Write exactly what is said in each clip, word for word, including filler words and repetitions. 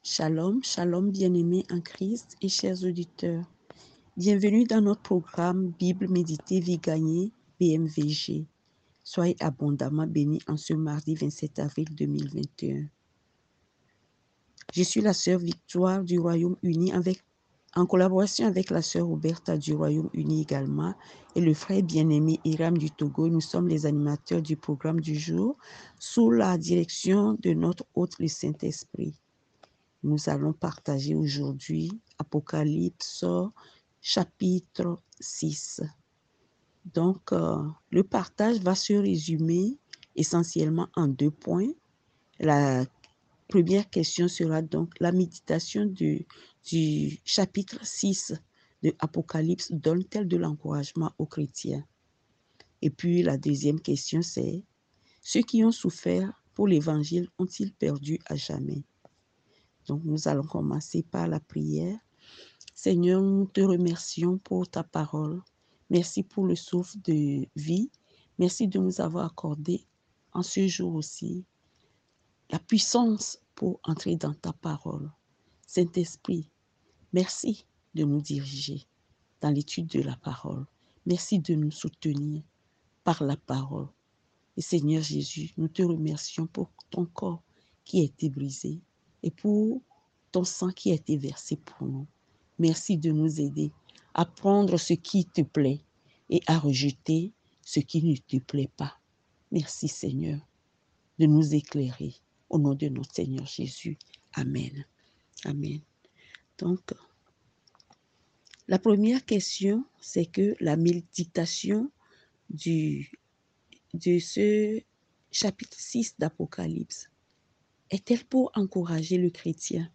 Shalom, shalom bien-aimés en Christ et chers auditeurs. Bienvenue dans notre programme Bible méditée vie gagnée B M V G. Soyez abondamment bénis en ce mardi vingt-sept avril deux mille vingt et un. Je suis la sœur Victoire du Royaume-Uni avec, en collaboration avec la sœur Roberta du Royaume-Uni également et le frère bien-aimé Hiram du Togo. Nous sommes les animateurs du programme du jour sous la direction de notre hôte le Saint-Esprit. Nous allons partager aujourd'hui Apocalypse chapitre six. Donc, euh, le partage va se résumer essentiellement en deux points. La première question sera donc la méditation du, du chapitre six de Apocalypse donne-t-elle de l'encouragement aux chrétiens? Et puis la deuxième question c'est, ceux qui ont souffert pour l'évangile ont-ils perdu à jamais? Donc, nous allons commencer par la prière. Seigneur, nous te remercions pour ta parole. Merci pour le souffle de vie. Merci de nous avoir accordé en ce jour aussi la puissance pour entrer dans ta parole. Saint-Esprit, merci de nous diriger dans l'étude de la parole. Merci de nous soutenir par la parole. Et Seigneur Jésus, nous te remercions pour ton corps qui a été brisé et pour ton sang qui a été versé pour nous. Merci de nous aider à prendre ce qui te plaît et à rejeter ce qui ne te plaît pas. Merci Seigneur de nous éclairer. Au nom de notre Seigneur Jésus. Amen. Amen. Donc, la première question, c'est que la méditation du, de ce chapitre six d'Apocalypse est-elle pour encourager le chrétien?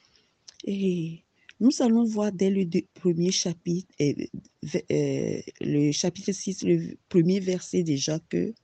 Et nous allons voir dès le deux, premier chapitre, euh, euh, le chapitre six, le premier verset déjà que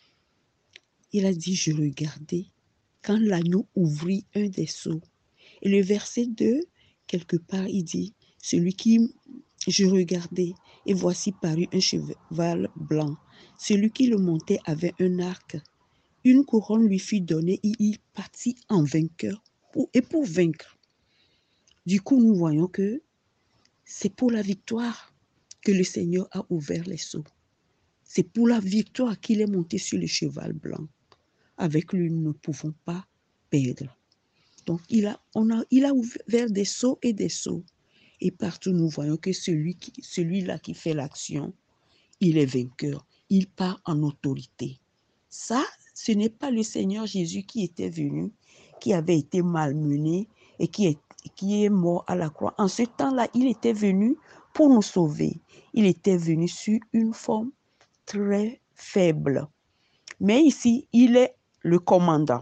il a dit, je regardais quand l'agneau ouvrit un des sceaux. Et le verset deux, quelque part, il dit, celui qui je regardais, et voici parut un cheval blanc. Celui qui le montait avait un arc. Une couronne lui fut donnée et il partit en vainqueur pour, et pour vaincre. Du coup, nous voyons que c'est pour la victoire que le Seigneur a ouvert les sceaux. C'est pour la victoire qu'il est monté sur le cheval blanc. Avec lui, nous ne pouvons pas perdre. Donc, il a, on a, il a ouvert des sceaux et des sceaux. Et partout, nous voyons que celui qui, celui-là qui fait l'action, il est vainqueur. Il part en autorité. Ça, ce n'est pas le Seigneur Jésus qui était venu, qui avait été malmené et qui est, qui est mort à la croix. En ce temps-là, il était venu pour nous sauver. Il était venu sur une forme très faible. Mais ici, il est le commandant.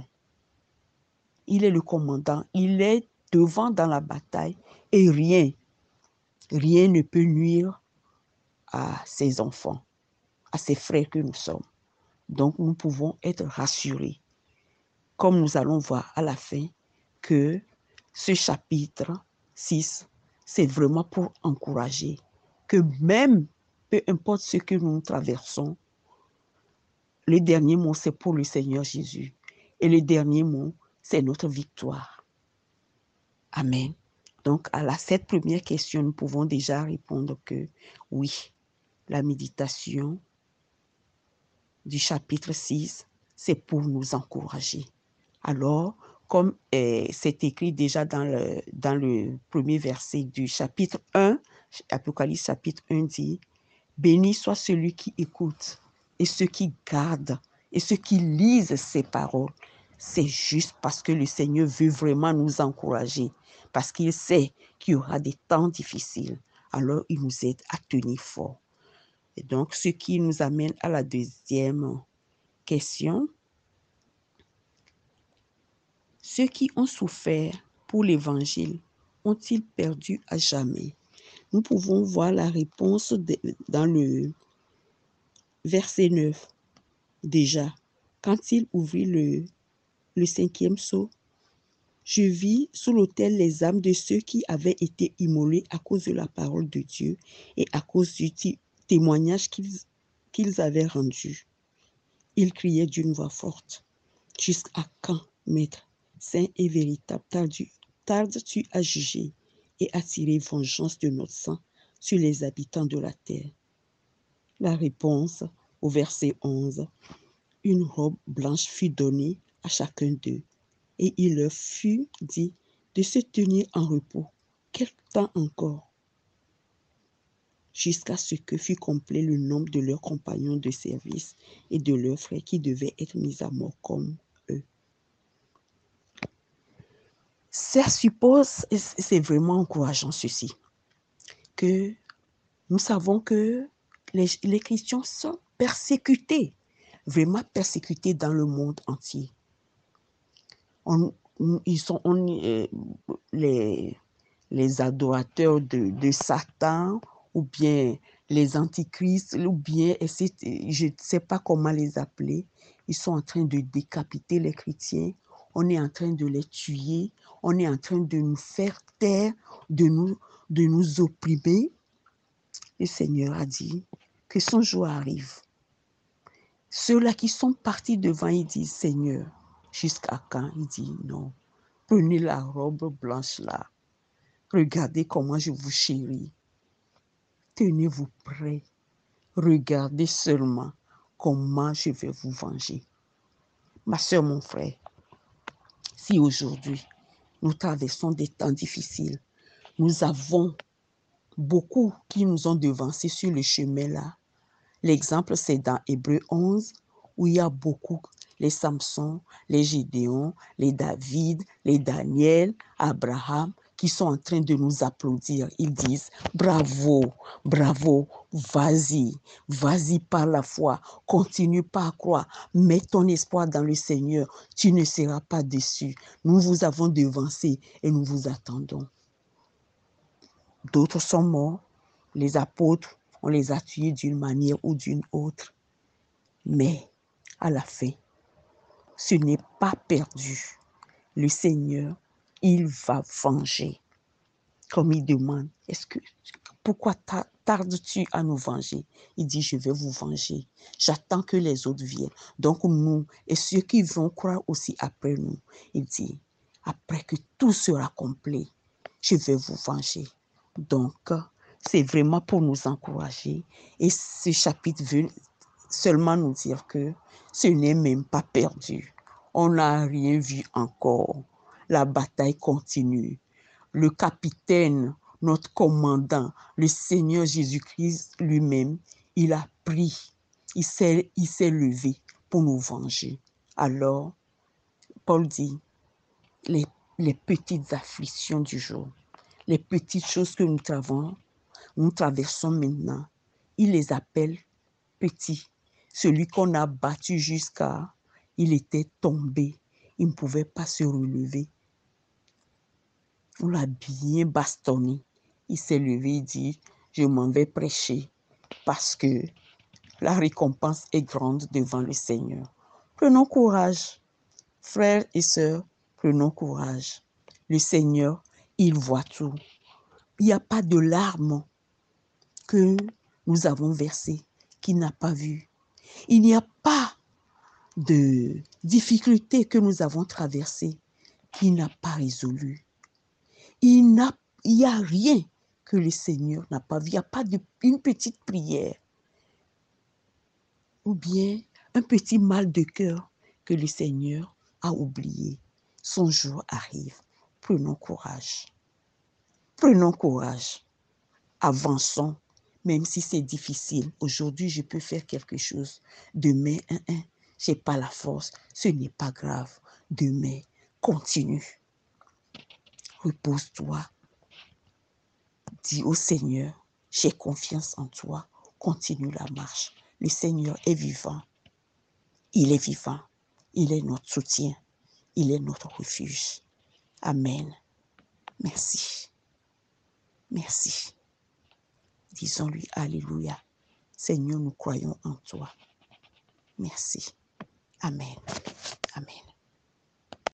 Il est le commandant. Il est devant dans la bataille et rien, rien ne peut nuire à ses enfants, à ses frères que nous sommes. Donc, nous pouvons être rassurés, comme nous allons voir à la fin, que ce chapitre six, c'est vraiment pour encourager, que même, peu importe ce que nous traversons, le dernier mot, c'est pour le Seigneur Jésus. Et le dernier mot, c'est notre victoire. Amen. Donc, à la, cette première question, nous pouvons déjà répondre que oui, la méditation du chapitre six, c'est pour nous encourager. Alors, comme euh, c'est écrit déjà dans le, dans le premier verset du chapitre un, Apocalypse chapitre un dit, « Béni soit celui qui écoute et ceux qui gardent et ceux qui lisent ces paroles. » C'est juste parce que le Seigneur veut vraiment nous encourager, parce qu'il sait qu'il y aura des temps difficiles. Alors, il nous aide à tenir fort. Et donc, ce qui nous amène à la deuxième question. Ceux qui ont souffert pour l'évangile ont-ils perdu à jamais? Nous pouvons voir la réponse de, dans le verset neuf. Déjà, quand il ouvrit le, le cinquième sceau, je vis sous l'autel les âmes de ceux qui avaient été immolés à cause de la parole de Dieu et à cause du témoignage qu'ils qu'ils avaient rendu. Ils criaient d'une voix forte. Jusqu'à quand, maître, saint et véritable, tardes-tu à juger et à tirer vengeance de notre sang sur les habitants de la terre? La réponse au verset onze. Une robe blanche fut donnée à chacun d'eux, et il leur fut dit de se tenir en repos quelque temps encore, jusqu'à ce que fût complet le nombre de leurs compagnons de service et de leurs frères qui devaient être mis à mort comme eux. Ça suppose, et c'est vraiment encourageant ceci, que nous savons que les, les chrétiens sont persécutés, vraiment persécutés dans le monde entier. On, ils sont on, euh, les, les adorateurs de, de Satan, ou bien les antichrists, ou bien, je ne sais pas comment les appeler, ils sont en train de décapiter les chrétiens, on est en train de les tuer, on est en train de nous faire taire, de nous, de nous opprimer. Le Seigneur a dit que son jour arrive. Ceux-là qui sont partis devant, ils disent, Seigneur, jusqu'à quand? Il dit, non, prenez la robe blanche là. Regardez comment je vous chéris. Tenez-vous prêts. Regardez seulement comment je vais vous venger. Ma soeur, mon frère, si aujourd'hui nous traversons des temps difficiles, nous avons beaucoup qui nous ont devancés sur le chemin là. L'exemple, c'est dans Hébreux onze, où il y a beaucoup, les Samson, les Gédéon, les David, les Daniel, Abraham, qui sont en train de nous applaudir. Ils disent, bravo, bravo, vas-y, vas-y par la foi, continue pas à croire, mets ton espoir dans le Seigneur, tu ne seras pas déçu. Nous vous avons devancé et nous vous attendons. D'autres sont morts, les apôtres, on les a tués d'une manière ou d'une autre. Mais à la fin, ce n'est pas perdu. Le Seigneur, il va venger. Comme il demande, est-ce que, pourquoi tardes-tu à nous venger? Il dit, je vais vous venger. J'attends que les autres viennent. Donc nous, et ceux qui vont croire aussi après nous, il dit, après que tout sera complet, je vais vous venger. Donc, c'est vraiment pour nous encourager. Et ce chapitre veut seulement nous dire que ce n'est même pas perdu. On n'a rien vu encore. La bataille continue. Le capitaine, notre commandant, le Seigneur Jésus-Christ lui-même, il a pris, il s'est, il s'est levé pour nous venger. Alors, Paul dit, les, les petites afflictions du jour, les petites choses que nous traversons, nous traversons maintenant, il les appelle petits. Celui qu'on a battu jusqu'à, il était tombé, il ne pouvait pas se relever. On l'a bien bastonné. Il s'est levé et dit, je m'en vais prêcher parce que la récompense est grande devant le Seigneur. Prenons courage, frères et sœurs, prenons courage. Le Seigneur, il voit tout. Il n'y a pas de larmes que nous avons versées qu'il n'a pas vues. Il n'y a pas de difficultés que nous avons traversées qu'il n'a pas résolues. Il n'y a rien que le Seigneur n'a pas vu. Il n'y a pas de, une petite prière ou bien un petit mal de cœur que le Seigneur a oublié. Son jour arrive. Prenons courage. Prenons courage. Avançons, même si c'est difficile. Aujourd'hui, je peux faire quelque chose. Demain, hein, hein, je n'ai pas la force. Ce n'est pas grave. Demain, continue. Repose-toi. Dis au Seigneur, j'ai confiance en toi. Continue la marche. Le Seigneur est vivant. Il est vivant. Il est notre soutien. Il est notre refuge. Amen. Merci. Merci. Disons-lui Alléluia. Seigneur, nous croyons en toi. Merci. Amen. Amen.